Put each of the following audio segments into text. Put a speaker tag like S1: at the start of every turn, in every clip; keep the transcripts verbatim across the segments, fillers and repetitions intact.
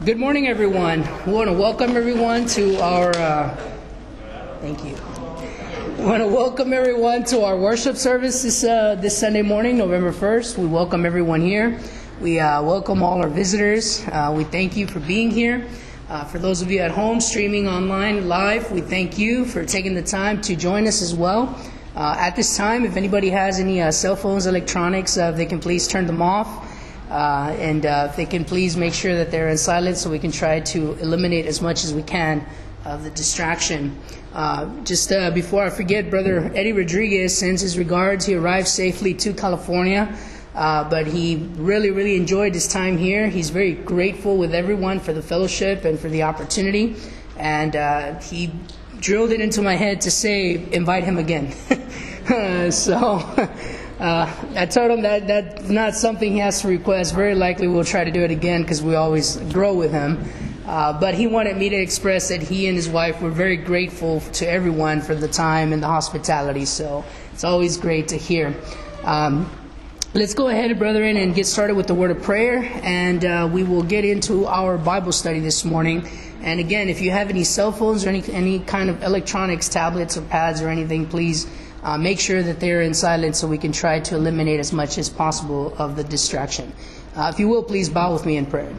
S1: Good morning, everyone. We want to welcome everyone to our, uh, thank you. We want to welcome everyone to our worship service this, uh, this Sunday morning, November first. We welcome everyone here. We uh, welcome all our visitors. Uh, we thank you for being here. Uh, for those of you at home streaming online live, we thank you for taking the time to join us as well. Uh, at this time, if anybody has any uh, cell phones, electronics, uh, they can please turn them off. Uh, and uh, if they can please make sure that they're in silence so we can try to eliminate as much as we can of the distraction. Uh, just uh, before I forget, Brother Eddie Rodriguez sends his regards. He arrived safely to California, uh, but he really, really enjoyed his time here. He's very grateful with everyone for the fellowship and for the opportunity. And uh, he drilled it into my head to say, invite him again. so... Uh, I told him that that's not something he has to request. Very likely we'll try to do it again because we always grow with him. Uh, but he wanted me to express that he and his wife were very grateful to everyone for the time and the hospitality. So it's always great to hear. Um, let's go ahead, brethren, and get started with the word of prayer. And uh, we will get into our Bible study this morning. And again, if you have any cell phones or any, any kind of electronics, tablets or pads or anything, please Uh, make sure that they're in silence so we can try to eliminate as much as possible of the distraction. Uh, if you will, please bow with me in prayer.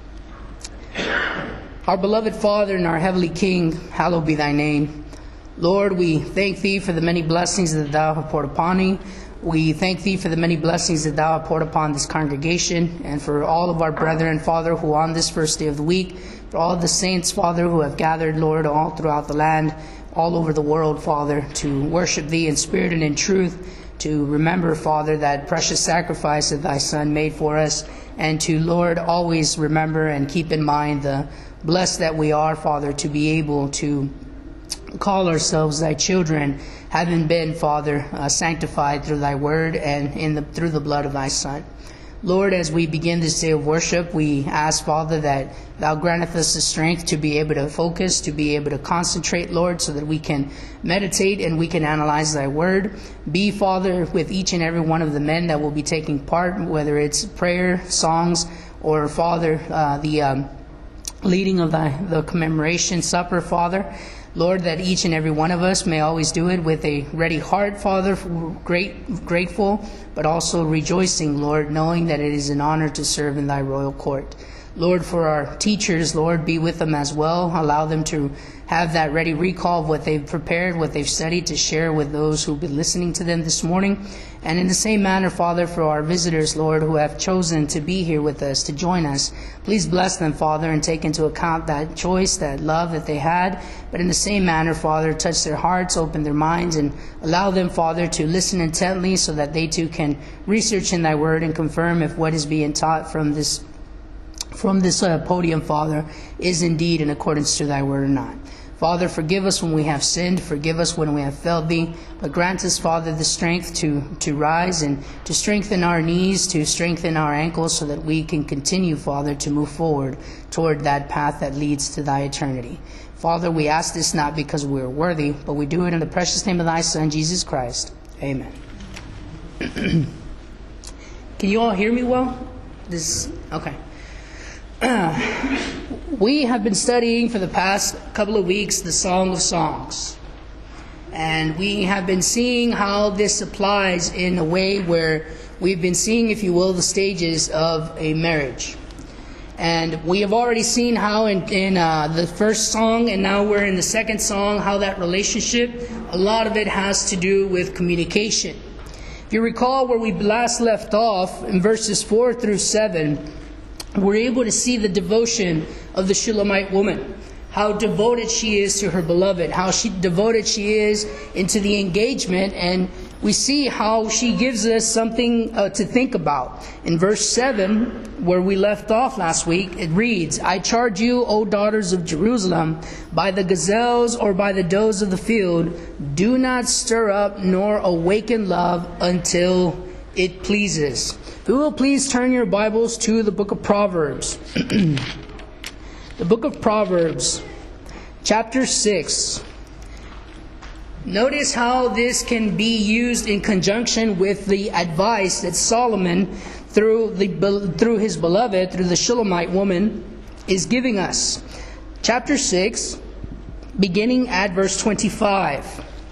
S1: Our beloved Father and our heavenly King, hallowed be thy name. Lord, we thank thee for the many blessings that thou hast poured upon me. We thank thee for the many blessings that thou hast poured upon this congregation and for all of our brethren, Father, who on this first day of the week, for all of the saints, Father, who have gathered, Lord, all throughout the land, all over the world, Father, to worship thee in spirit and in truth, to remember, Father, that precious sacrifice that thy Son made for us, and to, Lord, always remember and keep in mind the blessed that we are, Father, to be able to call ourselves thy children, having been, Father, uh, sanctified through thy word and in the through the blood of thy Son. Lord, as we begin this day of worship, we ask, Father, that thou granteth us the strength to be able to focus, to be able to concentrate, Lord, so that we can meditate and we can analyze thy word. Be, Father, with each and every one of the men that will be taking part, whether it's prayer, songs, or, Father, uh, the um, leading of thy, the commemoration supper, Father. Lord, that each and every one of us may always do it with a ready heart, Father, great, grateful, but also rejoicing, Lord, knowing that it is an honor to serve in thy royal court. Lord, for our teachers, Lord, be with them as well. Allow them to have that ready recall of what they've prepared, what they've studied, to share with those who've been listening to them this morning. And in the same manner, Father, for our visitors, Lord, who have chosen to be here with us, to join us, please bless them, Father, and take into account that choice, that love that they had. But in the same manner, Father, touch their hearts, open their minds, and allow them, Father, to listen intently so that they too can research in thy word and confirm if what is being taught from this from this uh, podium, Father, is indeed in accordance to thy word or not. Father, forgive us when we have sinned. Forgive us when we have failed thee. But grant us, Father, the strength to, to rise and to strengthen our knees, to strengthen our ankles so that we can continue, Father, to move forward toward that path that leads to thy eternity. Father, we ask this not because we are worthy, but we do it in the precious name of thy Son, Jesus Christ. Amen. Can you all hear me well? This, okay. Uh, we have been studying for the past couple of weeks the Song of Songs. And we have been seeing how this applies in a way where we've been seeing, if you will, the stages of a marriage. And we have already seen how in, in uh, the first song, and now we're in the second song, how that relationship, a lot of it has to do with communication. If you recall where we last left off in verses four through seven, we're able to see the devotion of the Shulamite woman, how devoted she is to her beloved, how she devoted she is into the engagement, and we see how she gives us something uh, to think about. In verse seven, where we left off last week, it reads, I charge you, O daughters of Jerusalem, by the gazelles or by the does of the field, do not stir up nor awaken love until it pleases. If you will, please turn your Bibles to the book of Proverbs. The book of Proverbs, chapter six. Notice how this can be used in conjunction with the advice that Solomon, through the through his beloved, through the Shulamite woman, is giving us. Chapter six, beginning at verse twenty-five.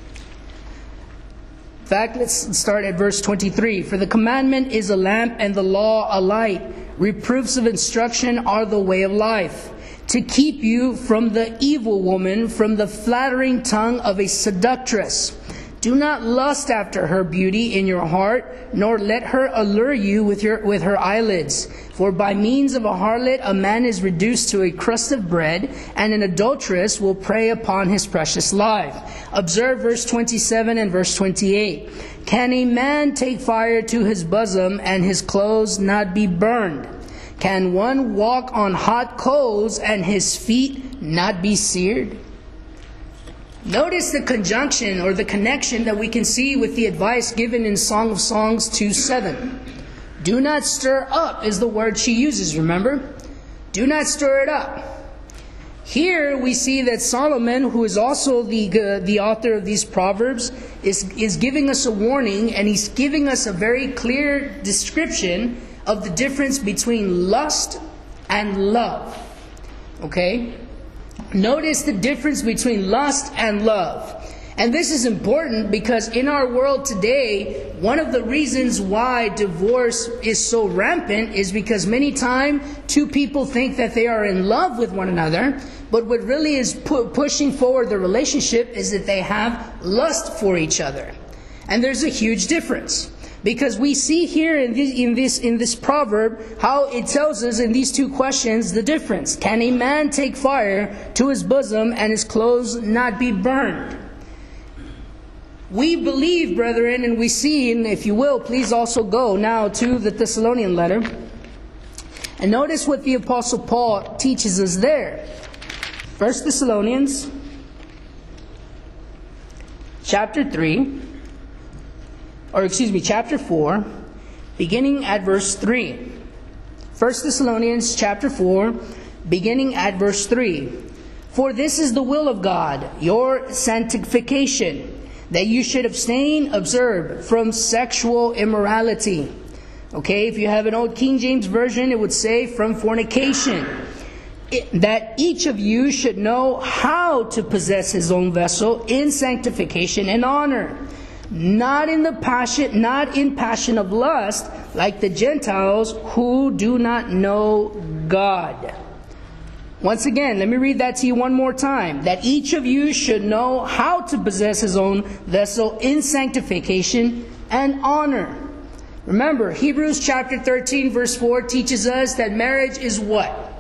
S1: In fact, let's start at verse twenty-three. For the commandment is a lamp and the law a light. Reproofs of instruction are the way of life, to keep you from the evil woman, from the flattering tongue of a seductress. Do not lust after her beauty in your heart, nor let her allure you with your with her eyelids. For by means of a harlot a man is reduced to a crust of bread, and an adulteress will prey upon his precious life. Observe verse twenty-seven and verse twenty-eight. Can a man take fire to his bosom, and his clothes not be burned? Can one walk on hot coals, and his feet not be seared? Notice the conjunction or the connection that we can see with the advice given in Song of Songs two seven. Do not stir up is the word she uses, remember? Do not stir it up. Here we see that Solomon, who is also the uh, the author of these proverbs, is, is giving us a warning, and he's giving us a very clear description of the difference between lust and love. Okay? Notice the difference between lust and love. And this is important because in our world today, one of the reasons why divorce is so rampant is because many times two people think that they are in love with one another, but what really is pu- pushing forward the relationship is that they have lust for each other. And there's a huge difference. Because we see here in this, in this in this proverb how it tells us in these two questions the difference. Can a man take fire to his bosom and his clothes not be burned? We believe, brethren, and we see, and if you will, please also go now to the Thessalonian letter. And notice what the Apostle Paul teaches us there. First Thessalonians chapter three. Or excuse me, chapter four, beginning at verse three. First Thessalonians chapter four, beginning at verse three. For this is the will of God, your sanctification, that you should abstain, observe, from sexual immorality. Okay, if you have an old King James Version, it would say from fornication. It, that each of you should know how to possess his own vessel in sanctification and honor. Not in the passion, not in passion of lust, like the Gentiles who do not know God. Once again, let me read that to you one more time. That each of you should know how to possess his own vessel in sanctification and honor. Remember, Hebrews chapter thirteen verse four teaches us that marriage is what?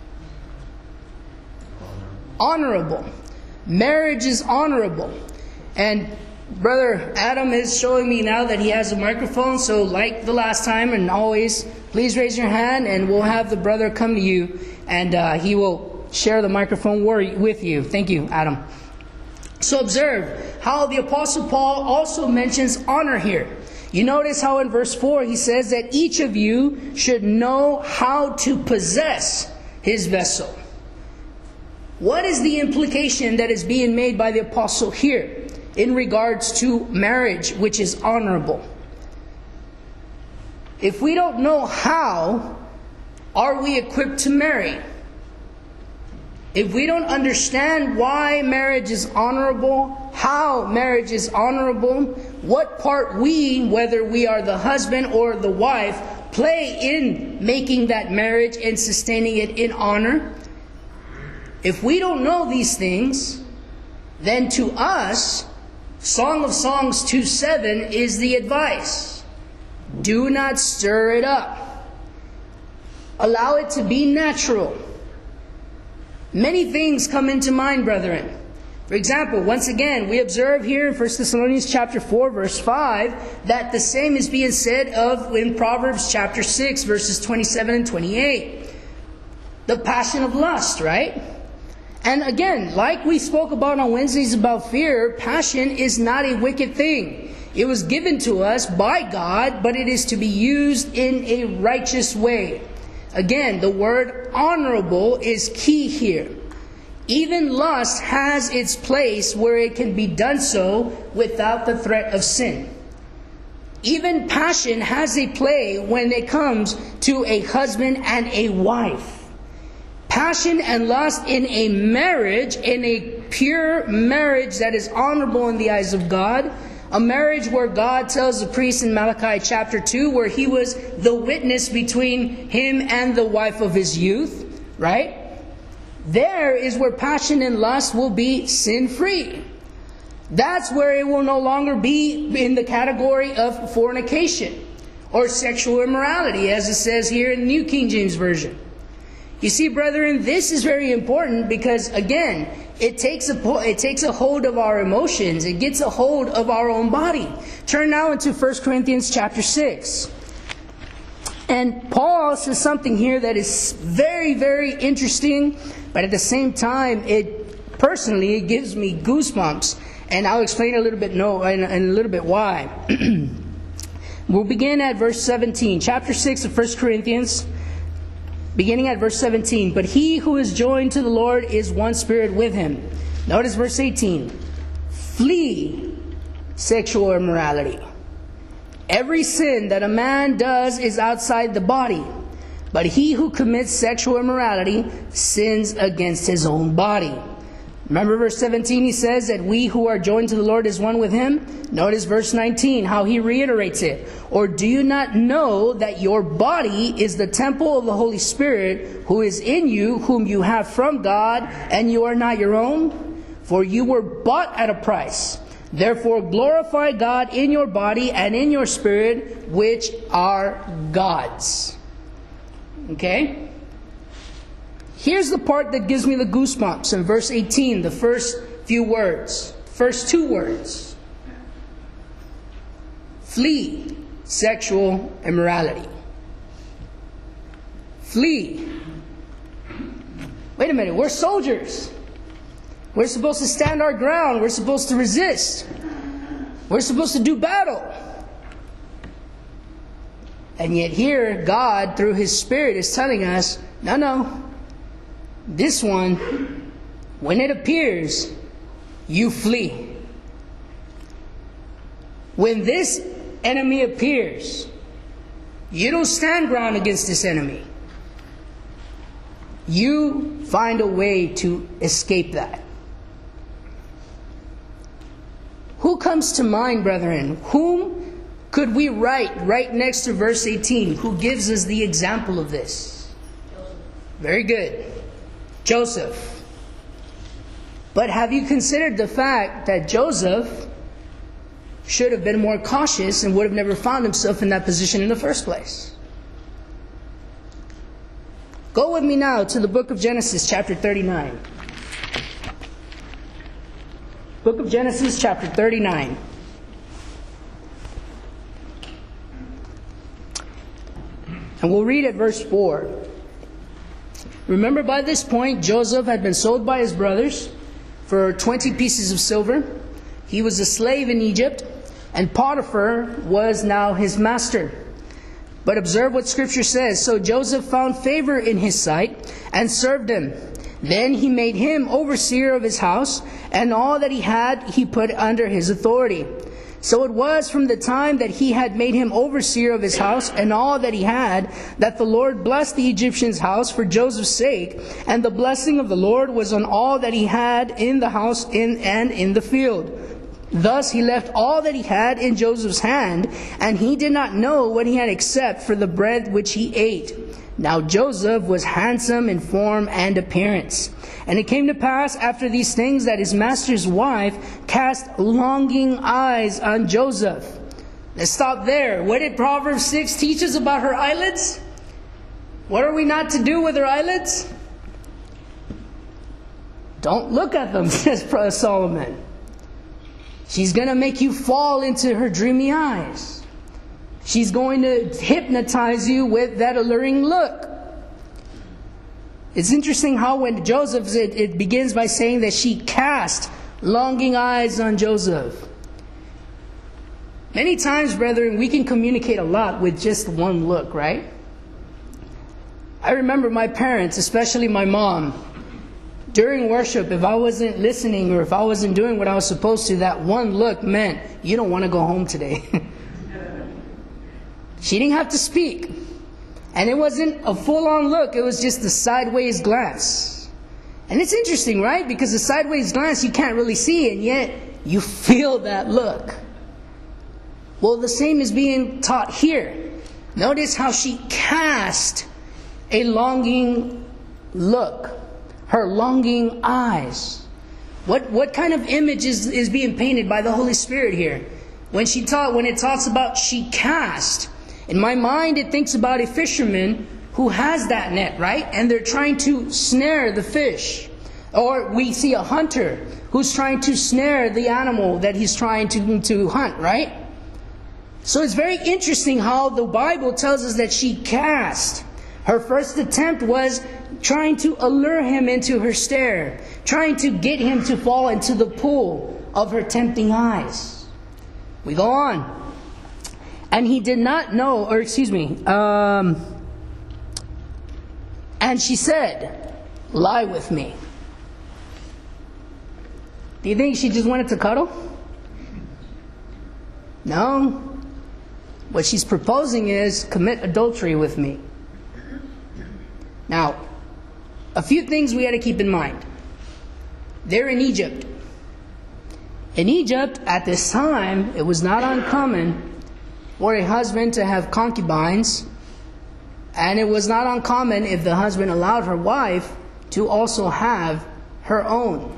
S1: Honorable. Marriage is honorable. And Brother Adam is showing me now that he has a microphone, so like the last time and always, please raise your hand and we'll have the brother come to you and uh, he will share the microphone with you. Thank you, Adam. So observe how the Apostle Paul also mentions honor here. You notice how in verse four he says that each of you should know how to possess his vessel. What is the implication that is being made by the Apostle here in regards to marriage, which is honorable? If we don't know how, are we equipped to marry? If we don't understand why marriage is honorable, how marriage is honorable, what part we, whether we are the husband or the wife, play in making that marriage and sustaining it in honor, if we don't know these things, then to us, Song of Songs two seven is the advice. Do not stir it up. Allow it to be natural. Many things come into mind, brethren. For example, once again, we observe here in First Thessalonians chapter four, verse five, that the same is being said of in Proverbs chapter six, verses twenty-seven and twenty-eight. The passion of lust, right? And again, like we spoke about on Wednesdays about fear, passion is not a wicked thing. It was given to us by God, but it is to be used in a righteous way. Again, the word honorable is key here. Even lust has its place where it can be done so without the threat of sin. Even passion has a play when it comes to a husband and a wife. Passion and lust in a marriage, in a pure marriage that is honorable in the eyes of God. A marriage where God tells the priest in Malachi chapter two, where he was the witness between him and the wife of his youth, right? There is where passion and lust will be sin-free. That's where it will no longer be in the category of fornication or sexual immorality, as it says here in the New King James Version. You see, brethren, this is very important because, again, it takes a it takes a hold of our emotions. It gets a hold of our own body. Turn now into First Corinthians chapter six. And Paul says something here that is very, very interesting, but at the same time, it personally, it gives me goosebumps. And I'll explain a little bit no, and, and a little bit why. We'll begin at verse seventeen, chapter six of First Corinthians. Beginning at verse seventeen, but he who is joined to the Lord is one spirit with him. Notice verse eighteen. Flee sexual immorality. Every sin that a man does is outside the body, but he who commits sexual immorality sins against his own body. Remember verse seventeen, he says that we who are joined to the Lord is one with him. Notice verse nineteen, how he reiterates it. Or do you not know that your body is the temple of the Holy Spirit who is in you, whom you have from God, and you are not your own? For you were bought at a price. Therefore glorify God in your body and in your spirit, which are God's. Okay? Here's the part that gives me the goosebumps in verse eighteen, the first few words, first two words. Flee sexual immorality. Flee. Wait a minute, we're soldiers. We're supposed to stand our ground. We're supposed to resist. We're supposed to do battle. And yet here, God, through His Spirit, is telling us, no, no. This one, when it appears, you flee. When this enemy appears, you don't stand ground against this enemy. You find a way to escape that. Who comes to mind, brethren? Whom could we write right next to verse eighteen? Who gives us the example of this? Very good. Joseph. But have you considered the fact that Joseph should have been more cautious and would have never found himself in that position in the first place? Go with me now to the book of Genesis, chapter thirty-nine. Book of Genesis, chapter thirty-nine. And we'll read at verse four. Remember, by this point, Joseph had been sold by his brothers for twenty pieces of silver. He was a slave in Egypt, and Potiphar was now his master. But observe what Scripture says. So Joseph found favor in his sight and served him. Then he made him overseer of his house, and all that he had he put under his authority. So it was from the time that he had made him overseer of his house and all that he had, that the Lord blessed the Egyptian's house for Joseph's sake, and the blessing of the Lord was on all that he had in the house in and in the field. Thus he left all that he had in Joseph's hand, and he did not know what he had except for the bread which he ate. Now Joseph was handsome in form and appearance. And it came to pass after these things that his master's wife cast longing eyes on Joseph. Let's stop there. What did Proverbs six teach us about her eyelids? What are we not to do with her eyelids? Don't look at them, says Solomon. She's going to make you fall into her dreamy eyes. She's going to hypnotize you with that alluring look. It's interesting how when Joseph, it, it begins by saying that she cast longing eyes on Joseph. Many times, brethren, we can communicate a lot with just one look, right? I remember my parents, especially my mom, during worship, if I wasn't listening or if I wasn't doing what I was supposed to, that one look meant, you don't want to go home today. She didn't have to speak. And it wasn't a full-on look, it was just a sideways glance. And it's interesting, right? Because a sideways glance you can't really see, and yet you feel that look. Well, the same is being taught here. Notice how she cast a longing look. Her longing eyes. What what kind of image is, is being painted by the Holy Spirit here? When she taught, when it talks about she cast, in my mind it thinks about a fisherman who has that net, right? And they're trying to snare the fish. Or we see a hunter who's trying to snare the animal that he's trying to, to hunt, right? So it's very interesting how the Bible tells us that she cast. Her first attempt was trying to allure him into her stare, trying to get him to fall into the pool of her tempting eyes. We go on. And he did not know, or excuse me, um, and she said, lie with me. Do you think she just wanted to cuddle? No. What she's proposing is commit adultery with me. Now, a few things we got to keep in mind. They're in Egypt. In Egypt, at this time, it was not uncommon for a husband to have concubines, and it was not uncommon if the husband allowed her wife to also have her own.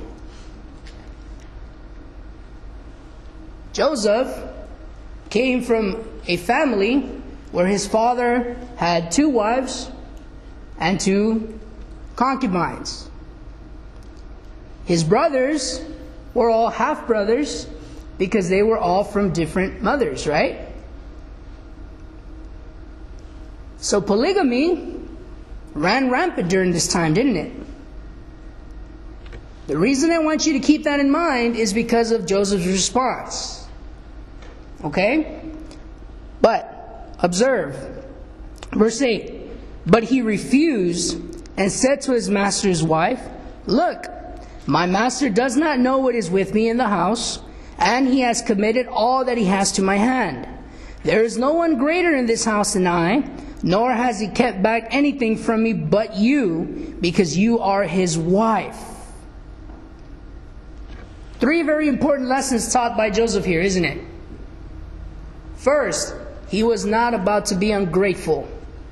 S1: Joseph came from a family where his father had two wives and two concubines. His brothers were all half-brothers because they were all from different mothers, right? So polygamy ran rampant during this time, didn't it? The reason I want you to keep that in mind is because of Joseph's response. Okay? But, observe, verse eight. But he refused and said to his master's wife, look, my master does not know what is with me in the house, and he has committed all that he has to my hand. There is no one greater in this house than I, nor has he kept back anything from me but you, because you are his wife. Three very important lessons taught by Joseph here, isn't it? First, he was not about to be ungrateful.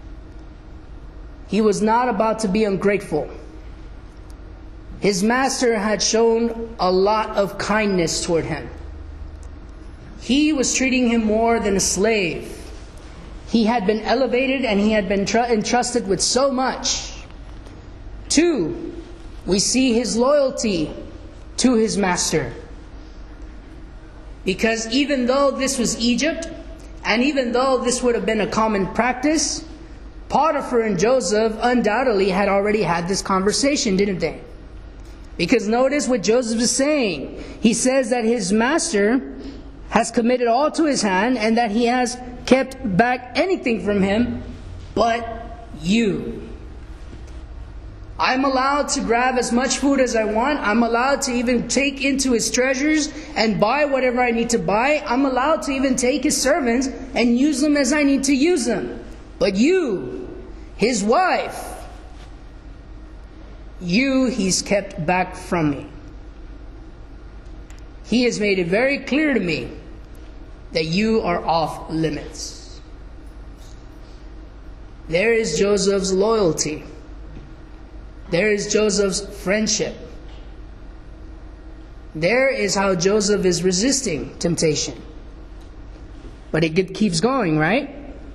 S1: He was not about to be ungrateful. His master had shown a lot of kindness toward him. He was treating him more than a slave. He had been elevated and he had been tr- entrusted with so much. Two, we see his loyalty to his master. Because even though this was Egypt, and even though this would have been a common practice, Potiphar and Joseph undoubtedly had already had this conversation, didn't they? Because notice what Joseph is saying. He says that his master has committed all to his hand and that he has kept back anything from him but you. I'm allowed to grab as much food as I want. I'm allowed to even take into his treasures and buy whatever I need to buy. I'm allowed to even take his servants and use them as I need to use them. But you, his wife, you he's kept back from me. He has made it very clear to me that you are off limits. There is Joseph's loyalty. There is Joseph's friendship. There is how Joseph is resisting temptation. But it keeps going, right?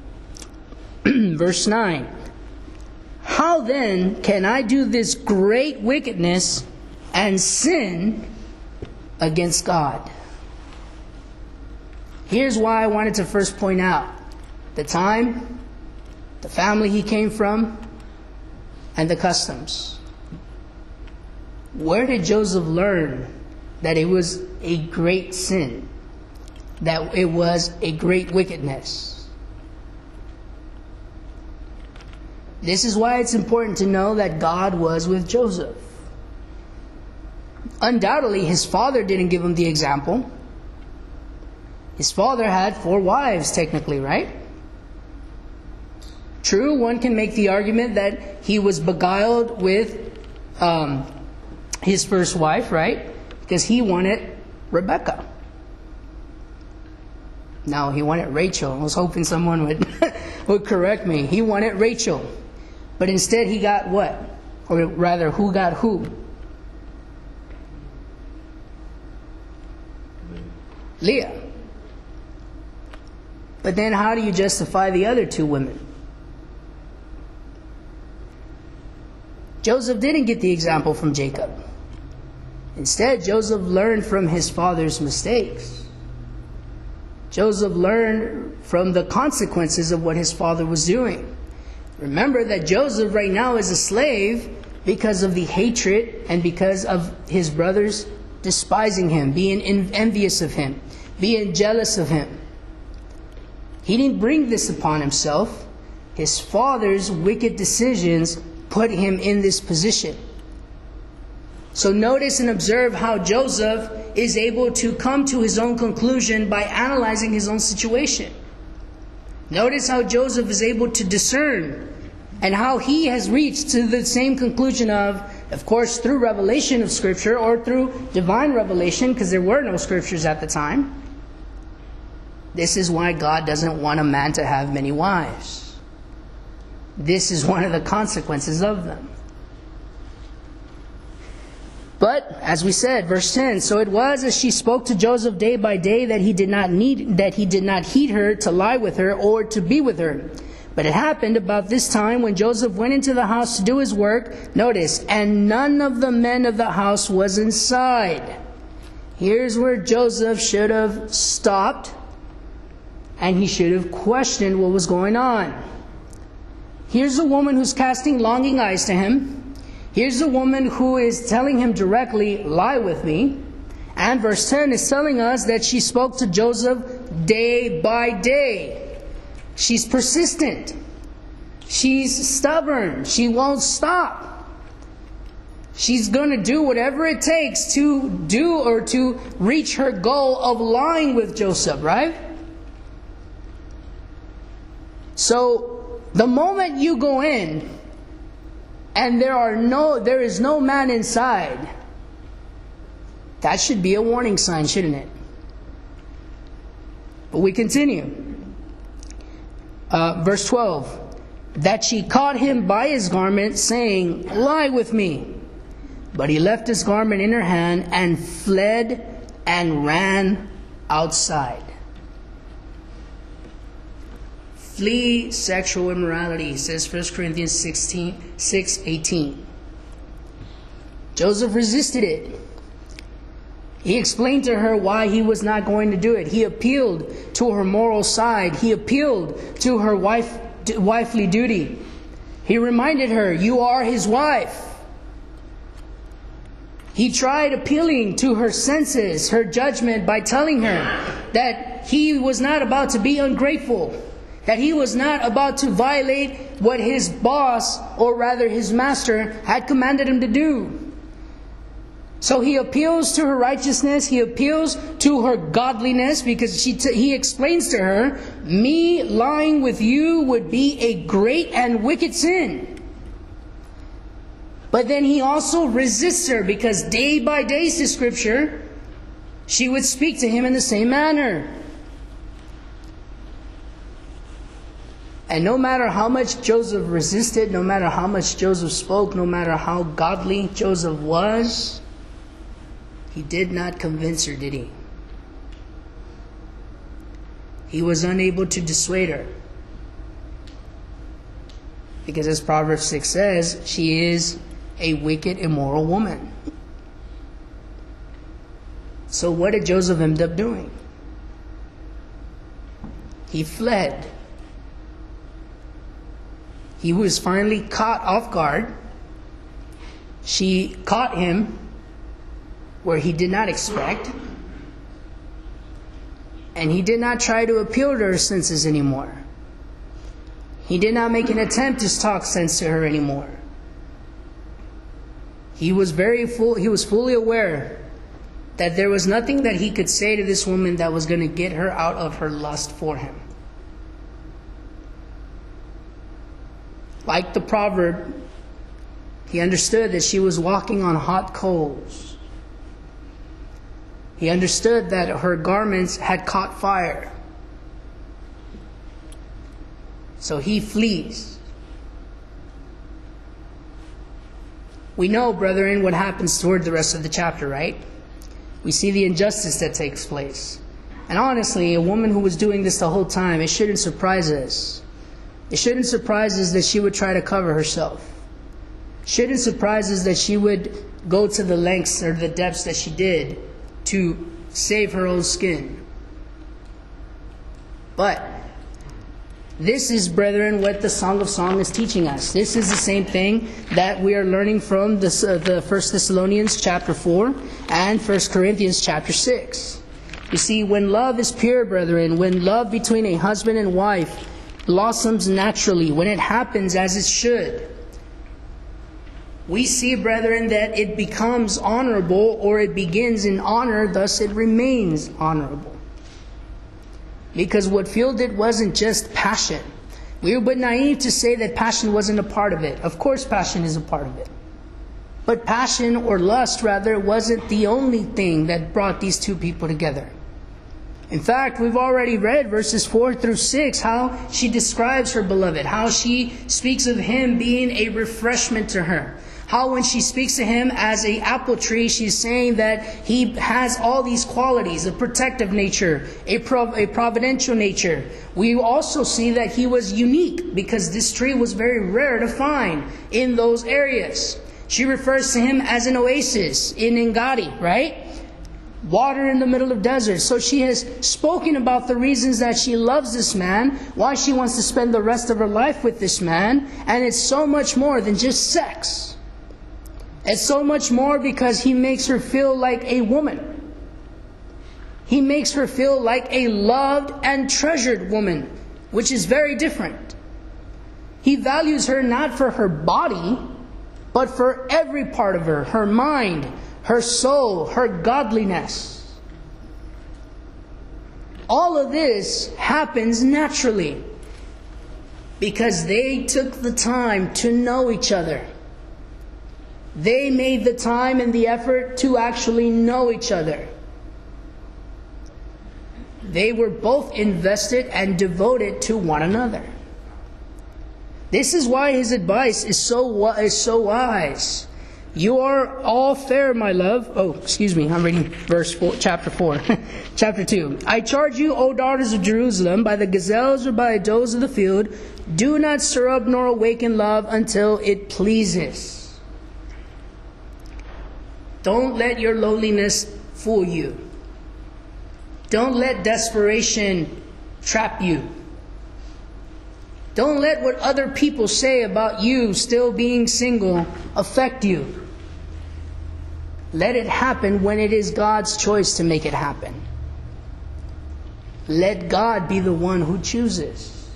S1: Verse nine. How then can I do this great wickedness and sin against God? Here's why I wanted to first point out the time, the family he came from, and the customs. Where did Joseph learn that it was a great sin? That it was a great wickedness? This is why it's important to know that God was with Joseph. Undoubtedly, his father didn't give him the example. His father had four wives, technically, right? True, one can make the argument that he was beguiled with um, his first wife, right? Because he wanted Rebecca. No, he wanted Rachel. I was hoping someone would, would correct me. He wanted Rachel. But instead he got what? Or rather, who got who? Leah. But then how do you justify the other two women? Joseph didn't get the example from Jacob. Instead, Joseph learned from his father's mistakes. Joseph learned from the consequences of what his father was doing. Remember that Joseph right now is a slave because of the hatred and because of his brothers despising him, being envious of him, being jealous of him. He didn't bring this upon himself. His father's wicked decisions put him in this position. So notice and observe how Joseph is able to come to his own conclusion by analyzing his own situation. Notice how Joseph is able to discern and how he has reached to the same conclusion of, of course, through revelation of Scripture or through divine revelation, because there were no Scriptures at the time. This is why God doesn't want a man to have many wives. This is one of the consequences of them. But, as we said, verse ten, so it was as she spoke to Joseph day by day that he did not need, that he did not heed her to lie with her or to be with her. But it happened about this time when Joseph went into the house to do his work, notice, and none of the men of the house was inside. Here's where Joseph should have stopped and he should have questioned what was going on. Here's a woman who's casting longing eyes to him. Here's a woman who is telling him directly, lie with me. And verse ten is telling us that she spoke to Joseph day by day. She's persistent. She's stubborn. She won't stop. She's going to do whatever it takes to do or to reach her goal of lying with Joseph, right? So the moment you go in and there are no, there is no man inside, that should be a warning sign, shouldn't it? But we continue. Uh, verse twelve. That she caught him by his garment, saying, lie with me. But he left his garment in her hand and fled and ran outside. Flee sexual immorality, says First Corinthians sixteen, six eighteen. Joseph resisted it. He explained to her why he was not going to do it. He appealed to her moral side. He appealed to her wife, wifely duty. He reminded her, you are his wife. He tried appealing to her senses, her judgment, by telling her that he was not about to be ungrateful, that he was not about to violate what his boss, or rather his master, had commanded him to do. So he appeals to her righteousness, he appeals to her godliness, because she t- he explains to her, me lying with you would be a great and wicked sin. But then he also resists her, because day by day, says Scripture, she would speak to him in the same manner. And no matter how much Joseph resisted, no matter how much Joseph spoke, no matter how godly Joseph was, he did not convince her, did he? He was unable to dissuade her. Because as Proverbs six says, she is a wicked, immoral woman. So what did Joseph end up doing? He fled. He was finally caught off guard. She caught him where he did not expect. And he did not try to appeal to her senses anymore. He did not make an attempt to talk sense to her anymore. He was very full, he was fully aware that there was nothing that he could say to this woman that was going to get her out of her lust for him. Like the proverb, he understood that she was walking on hot coals. He understood that her garments had caught fire. So he flees. We know, brethren, what happens toward the rest of the chapter, right? We see the injustice that takes place. And honestly, a woman who was doing this the whole time, it shouldn't surprise us. It shouldn't surprise us that she would try to cover herself. It shouldn't surprise us that she would go to the lengths or the depths that she did to save her own skin. But this is, brethren, what the Song of Songs is teaching us. This is the same thing that we are learning from this, uh, the First Thessalonians chapter four and First Corinthians chapter six. You see, when love is pure, brethren, when love between a husband and wife blossoms naturally, when it happens as it should, we see, brethren, that it becomes honorable, or it begins in honor, thus it remains honorable. Because what fueled it wasn't just passion. We were but naive to say that passion wasn't a part of it. Of course passion is a part of it. But passion, or lust rather, wasn't the only thing that brought these two people together. In fact, we've already read verses four through six, how she describes her beloved, how she speaks of him being a refreshment to her. How when she speaks to him as a apple tree, she's saying that he has all these qualities, a protective nature, a, prov- a providential nature. We also see that he was unique because this tree was very rare to find in those areas. She refers to him as an oasis in Engadi, right? Water in the middle of desert. So she has spoken about the reasons that she loves this man, why she wants to spend the rest of her life with this man. And it's so much more than just sex. It's so much more because he makes her feel like a woman. He makes her feel like a loved and treasured woman, which is very different. He values her not for her body, but for every part of her, her mind, her soul, her godliness. All of this happens naturally because they took the time to know each other. They made the time and the effort to actually know each other. They were both invested and devoted to one another. This is why his advice is so is so wise. You are all fair, my love. Oh, excuse me. I'm reading verse four, chapter four, chapter two. I charge you, O daughters of Jerusalem, by the gazelles or by does of the field, do not stir up nor awaken love until it pleases. Don't let your lowliness fool you. Don't let desperation trap you. Don't let what other people say about you still being single affect you. Let it happen when it is God's choice to make it happen. Let God be the one who chooses.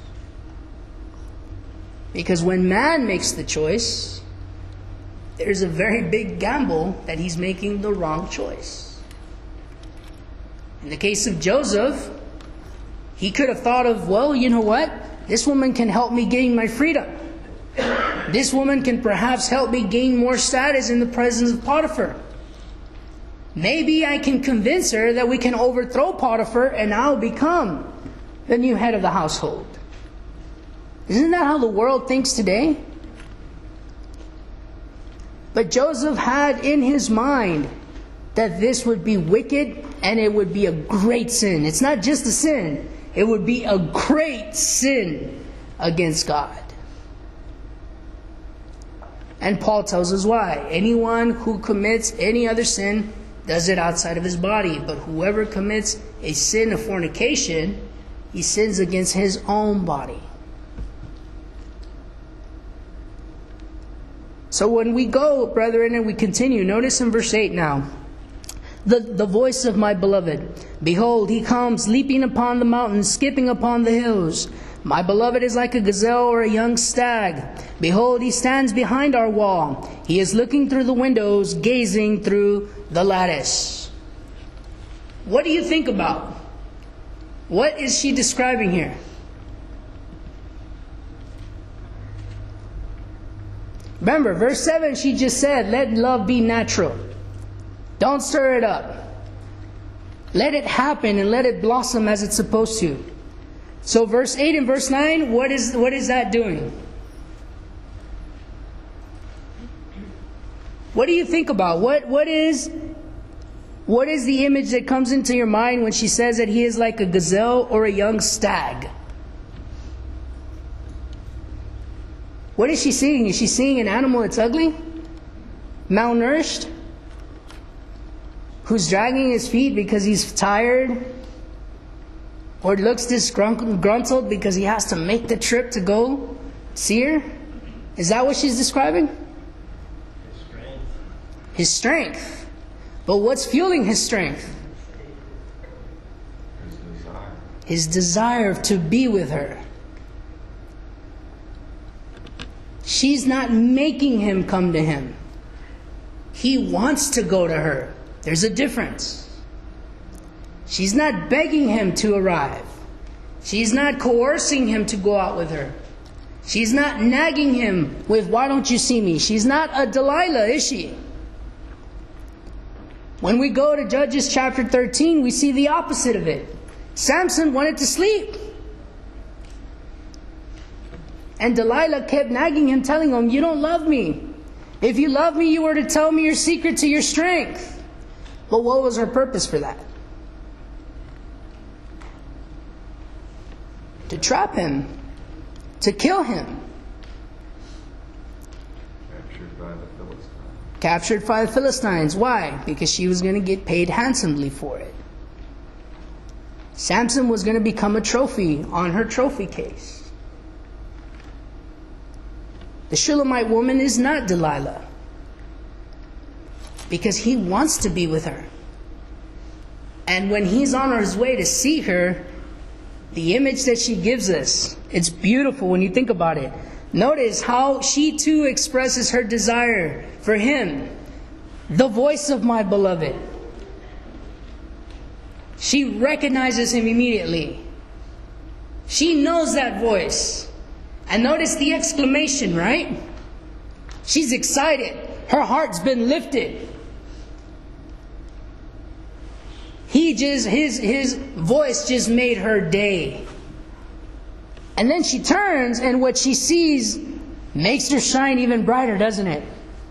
S1: Because when man makes the choice, there's a very big gamble that he's making the wrong choice. In the case of Joseph, he could have thought of, well, you know what? This woman can help me gain my freedom. This woman can perhaps help me gain more status in the presence of Potiphar. Maybe I can convince her that we can overthrow Potiphar and I'll become the new head of the household. Isn't that how the world thinks today? But Joseph had in his mind that this would be wicked and it would be a great sin. It's not just a sin. It would be a great sin against God. And Paul tells us why. Anyone who commits any other sin does it outside of his body. But whoever commits a sin of fornication, he sins against his own body. So when we go, brethren, and we continue, notice in verse eight now. The, the voice of my beloved. Behold, he comes leaping upon the mountains, skipping upon the hills. My beloved is like a gazelle or a young stag. Behold, he stands behind our wall. He is looking through the windows, gazing through the lattice. What do you think about? What is she describing here? Remember, verse seven, she just said, let love be natural. Don't stir it up. Let it happen and let it blossom as it's supposed to. So verse eight and verse nine, what is, what is that doing? What do you think about? What, what is, what is the image that comes into your mind when she says that he is like a gazelle or a young stag? What is she seeing? Is she seeing an animal that's ugly? Malnourished? Who's dragging his feet because he's tired? Or looks disgruntled because he has to make the trip to go see her? Is that what she's describing?
S2: His strength.
S1: His strength. But what's fueling his strength?
S2: His desire.
S1: His desire to be with her. She's not making him come to him. He wants to go to her. There's a difference. She's not begging him to arrive. She's not coercing him to go out with her. She's not nagging him with, why don't you see me? She's not a Delilah, is she? When we go to Judges chapter thirteen, we see the opposite of it. Samson wanted to sleep. And Delilah kept nagging him, telling him, you don't love me. If you love me, you were to tell me your secret to your strength. But what was her purpose for that? To trap him. To kill him.
S2: Captured by the Philistines.
S1: Captured by the Philistines. Why? Because she was going to get paid handsomely for it. Samson was going to become a trophy on her trophy case. The Shulamite woman is not Delilah. Because he wants to be with her. And when he's on his way to see her, the image that she gives us, it's beautiful when you think about it. Notice how she too expresses her desire for him. The voice of my beloved. She recognizes him immediately. She knows that voice. And notice the exclamation, right? She's excited. Her heart's been lifted. He just, his, his voice just made her day. And then she turns and what she sees makes her shine even brighter, doesn't it?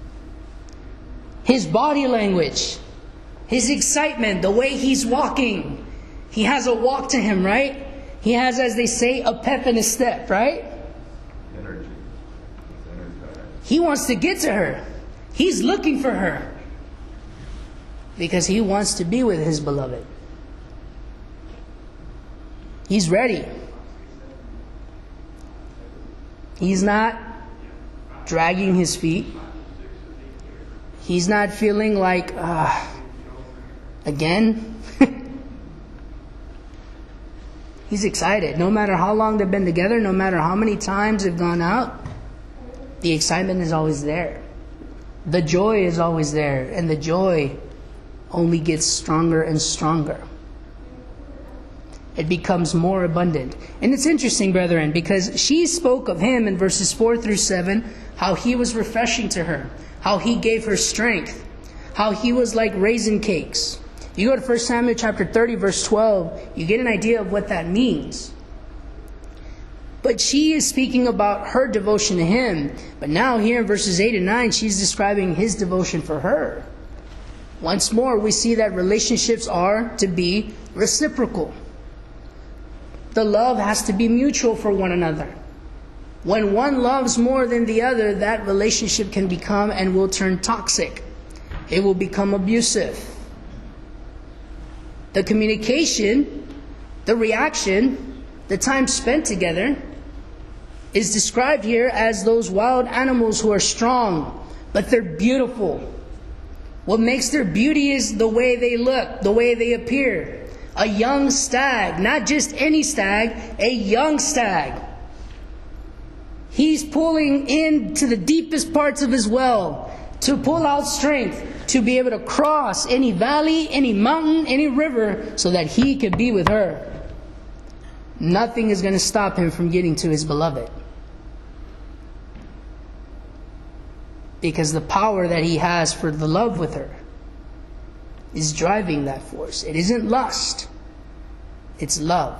S1: His body language, his excitement, the way he's walking. He has a walk to him, right? He has, as they say, a pep in his step, right?
S2: Energy. He's energized.
S1: He wants to get to her. He's looking for her. Because he wants to be with his beloved. He's ready. He's not dragging his feet. He's not feeling like, uh, again. He's excited. No matter how long they've been together, no matter how many times they've gone out, the excitement is always there. The joy is always there. And the joy only gets stronger and stronger. It becomes more abundant. And it's interesting, brethren, because she spoke of him in verses four through seven, how he was refreshing to her, how he gave her strength, how he was like raisin cakes. You go to First Samuel chapter thirty, verse twelve, you get an idea of what that means. But she is speaking about her devotion to him. But now here in verses eight and nine, she's describing his devotion for her. Once more, we see that relationships are to be reciprocal. The love has to be mutual for one another. When one loves more than the other, that relationship can become and will turn toxic. It will become abusive. The communication, the reaction, the time spent together is described here as those wild animals who are strong, but they're beautiful. What makes their beauty is the way they look, the way they appear. A young stag, not just any stag, a young stag. He's pulling into the deepest parts of his well to pull out strength to be able to cross any valley, any mountain, any river so that he can be with her. Nothing is going to stop him from getting to his beloved. Because the power that he has for the love with her is driving that force. It isn't lust. It's love.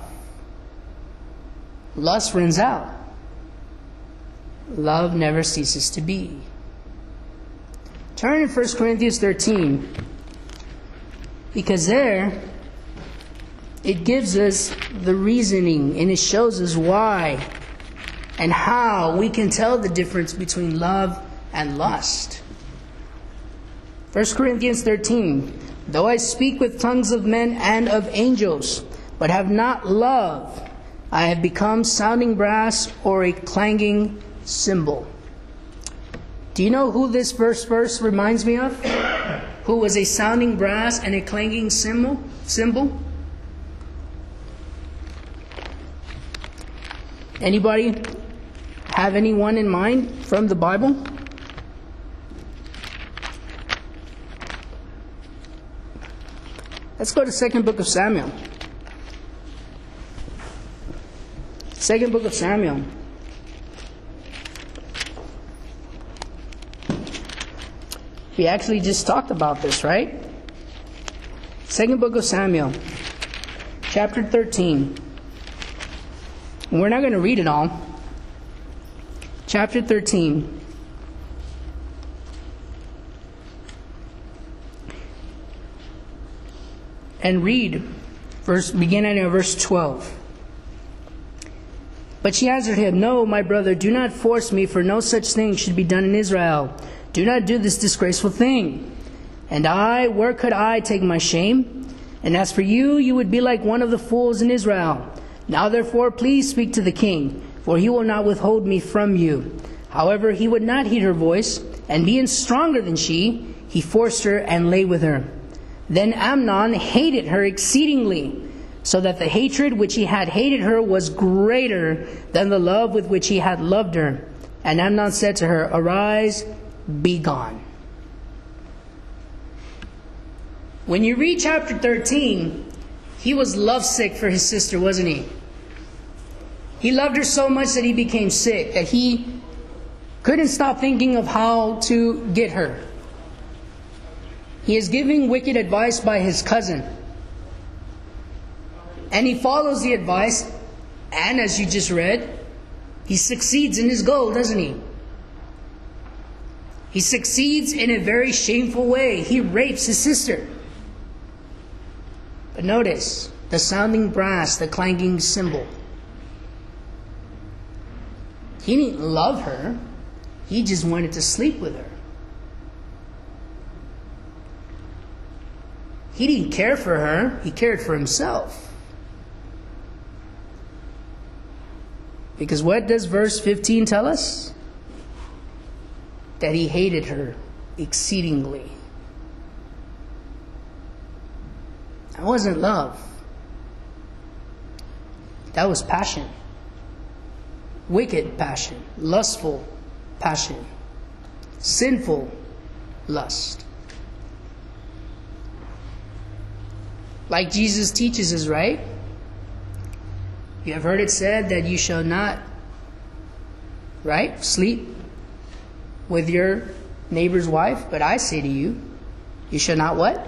S1: Lust runs out. Love never ceases to be. Turn in First Corinthians thirteen. Because there, it gives us the reasoning and it shows us why and how we can tell the difference between love and lust. First Corinthians thirteen. Though I speak with tongues of men and of angels, but have not love, I have become sounding brass or a clanging cymbal. Do you know who this verse verse reminds me of? Who was a sounding brass and a clanging cymbal? Cymbal? Anybody have anyone in mind from the Bible? Let's go to Second Book of Samuel. Second Book of Samuel. We actually just talked about this, right? Second Book of Samuel, chapter thirteen. We're not going to read it all. Chapter thirteen. And read, verse, beginning at verse twelve. But she answered him, No, my brother, do not force me, for no such thing should be done in Israel. Do not do this disgraceful thing. And I, where could I take my shame? And as for you, you would be like one of the fools in Israel. Now therefore, please speak to the king, for he will not withhold me from you. However, he would not heed her voice, and being stronger than she, he forced her and lay with her. Then Amnon hated her exceedingly, so that the hatred which he had hated her was greater than the love with which he had loved her. And Amnon said to her, Arise, be gone. When you read chapter thirteen, he was lovesick for his sister, wasn't he? He loved her so much that he became sick, that he couldn't stop thinking of how to get her. He is giving wicked advice by his cousin. And he follows the advice, and as you just read, he succeeds in his goal, doesn't he? He succeeds in a very shameful way. He rapes his sister. But notice, the sounding brass, the clanging cymbal. He didn't love her. He just wanted to sleep with her. He didn't care for her. He cared for himself. Because what does verse fifteen tell us? That he hated her exceedingly. That wasn't love. That was passion. Wicked passion. Lustful passion. Sinful lust. Like Jesus teaches us, right? You have heard it said that you shall not, right, sleep with your neighbor's wife. But I say to you, you shall not what?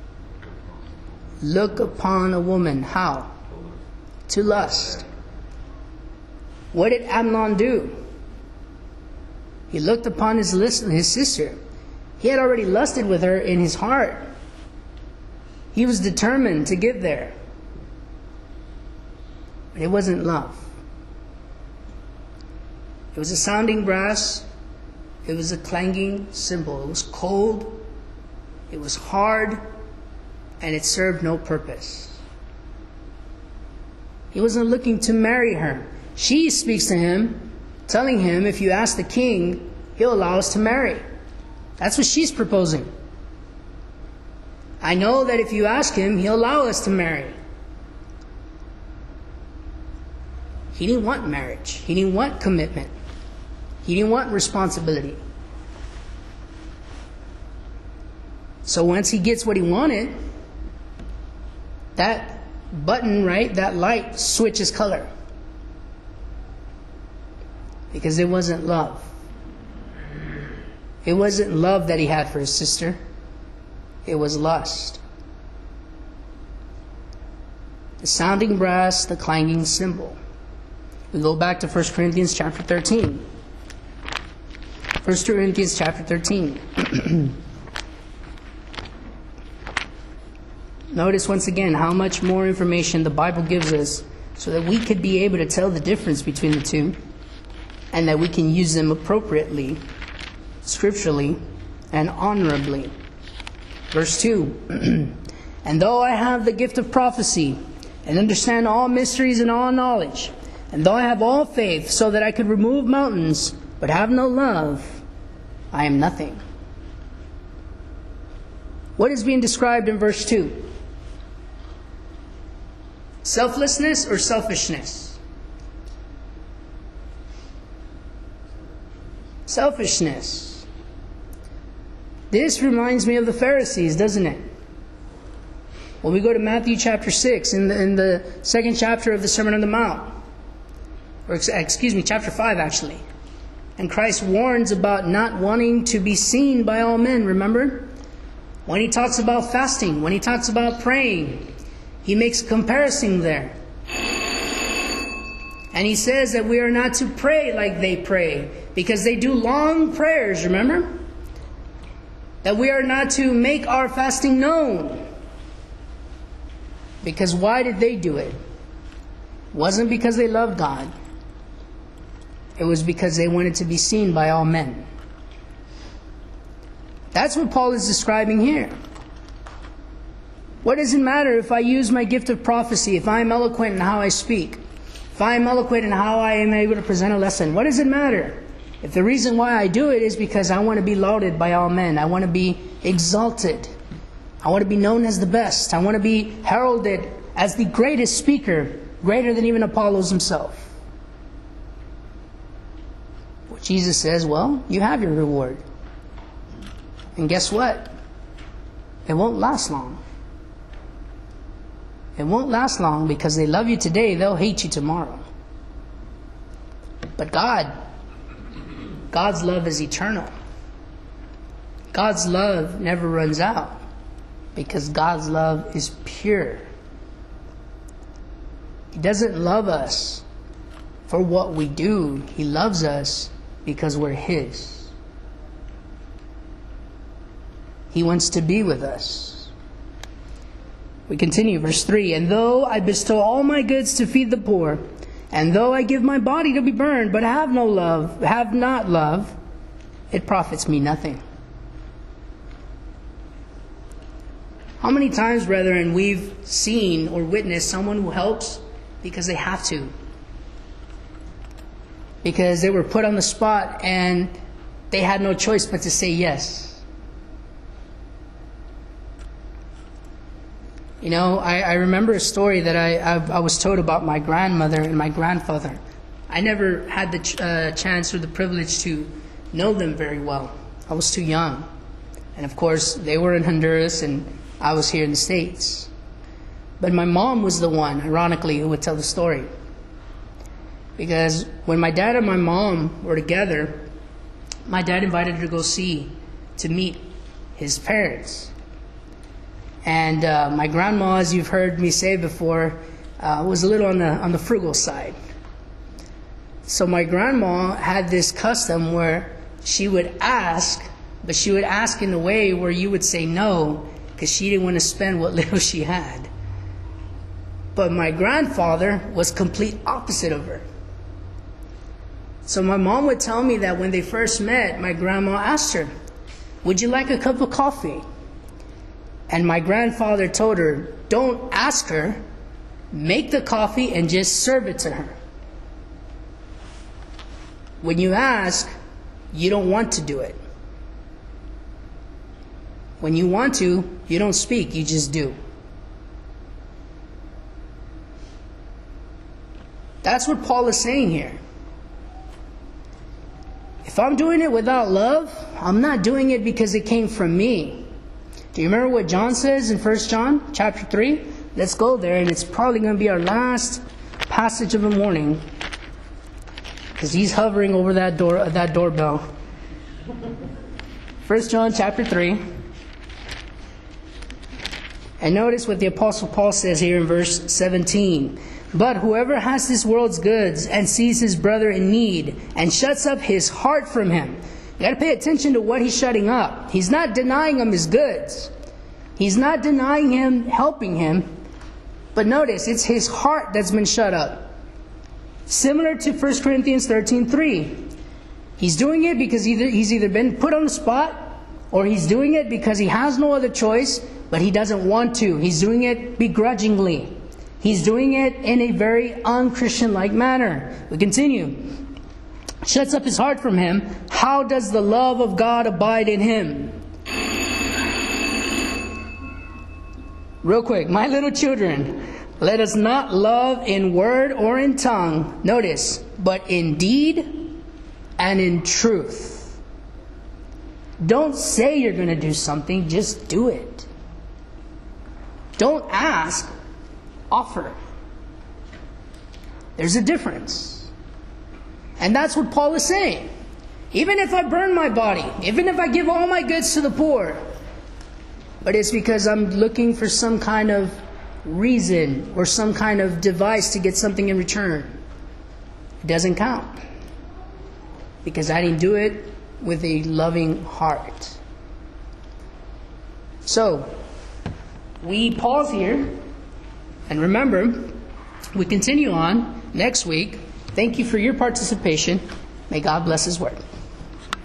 S1: Look upon a woman. How? To lust. What did Amnon do? He looked upon his, his sister. He had already lusted with her in his heart. He was determined to get there. But it wasn't love. It was a sounding brass. It was a clanging cymbal. It was cold. It was hard. And it served no purpose. He wasn't looking to marry her. She speaks to him, telling him, if you ask the king, he'll allow us to marry. That's what she's proposing. I know that if you ask him, he'll allow us to marry. He didn't want marriage. He didn't want commitment. He didn't want responsibility. So once he gets what he wanted, that button, right, that light switches color. Because it wasn't love. It wasn't love that he had for his sister. It was lust. The sounding brass, the clanging cymbal. We go back to First Corinthians chapter thirteen. First Corinthians chapter thirteen. Notice once again how much more information the Bible gives us so that we could be able to tell the difference between the two and that we can use them appropriately, scripturally, and honorably. Verse two. And though I have the gift of prophecy and understand all mysteries and all knowledge, and though I have all faith so that I could remove mountains, but have no love, I am nothing. What is being described in verse two? Selflessness or selfishness? Selfishness. This reminds me of the Pharisees, doesn't it? When we go to Matthew chapter six, in the, in the second chapter of the Sermon on the Mount, or excuse me, chapter five actually, and Christ warns about not wanting to be seen by all men, remember? When he talks about fasting, when he talks about praying, he makes a comparison there. And he says that we are not to pray like they pray, because they do long prayers, remember? That we are not to make our fasting known. Because why did they do it? It wasn't because they loved God. It was because they wanted to be seen by all men. That's what Paul is describing here. What does it matter if I use my gift of prophecy, if I am eloquent in how I speak, if I am eloquent in how I am able to present a lesson? What does it matter? If the reason why I do it is because I want to be lauded by all men, I want to be exalted, I want to be known as the best, I want to be heralded as the greatest speaker, greater than even Apollos himself. Well, Jesus says, well, you have your reward. And guess what? It won't last long. It won't last long because they love you today, they'll hate you tomorrow. But God, God's love is eternal. God's love never runs out because God's love is pure. He doesn't love us for what we do. He loves us because we're His. He wants to be with us. We continue, verse three. And though I bestow all my goods to feed the poor, and though I give my body to be burned, but have no love, have not love, it profits me nothing. How many times, brethren, we've seen or witnessed someone who helps because they have to? Because they were put on the spot and they had no choice but to say yes. You know, I, I remember a story that I, I I was told about my grandmother and my grandfather. I never had the ch- uh, chance or the privilege to know them very well. I was too young. And of course, they were in Honduras and I was here in the States. But my mom was the one, ironically, who would tell the story. Because when my dad and my mom were together, my dad invited her to go see, to meet his parents. And uh, my grandma, as you've heard me say before, uh, was a little on the on the frugal side. So my grandma had this custom where she would ask, but she would ask in a way where you would say no, because she didn't want to spend what little she had. But my grandfather was complete opposite of her. So my mom would tell me that when they first met, my grandma asked her, "Would you like a cup of coffee?" And my grandfather told her, "Don't ask her, make the coffee and just serve it to her. When you ask, you don't want to do it. When you want to, you don't speak, you just do." That's what Paul is saying here. If I'm doing it without love, I'm not doing it because it came from me. Do you remember what John says in First John chapter three? Let's go there, and it's probably going to be our last passage of the morning, because he's hovering over that door, that doorbell. First John chapter three. And notice what the Apostle Paul says here in verse seventeen. But whoever has this world's goods and sees his brother in need and shuts up his heart from him. You got to pay attention to what he's shutting up. He's not denying him his goods. He's not denying him helping him. But notice, it's his heart that's been shut up. Similar to First Corinthians thirteen three. He's doing it because either he's either been put on the spot, or he's doing it because he has no other choice, but he doesn't want to. He's doing it begrudgingly. He's doing it in a very un-Christian-like manner. We continue. Shuts up his heart from him. How does the love of God abide in him? Real quick. My little children, let us not love in word or in tongue. Notice, but in deed and in truth. Don't say you're going to do something. Just do it. Don't ask. Offer. There's a difference. And that's what Paul is saying. Even if I burn my body, even if I give all my goods to the poor, but it's because I'm looking for some kind of reason or some kind of device to get something in return, it doesn't count. Because I didn't do it with a loving heart. So, we pause here. And remember, we continue on next week. Thank you for your participation. May God bless His word.